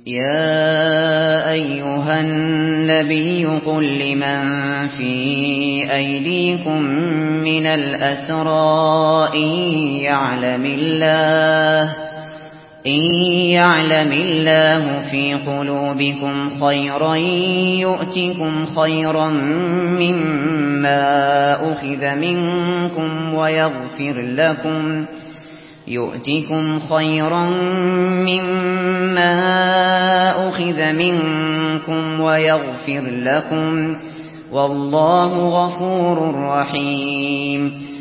يا أيها النبي قل لمن في أيديكم من الأسرى إن يعلم الله في قلوبكم خيرا يؤتكم خيرا مما أخذ منكم ويغفر لكم والله غفور رحيم.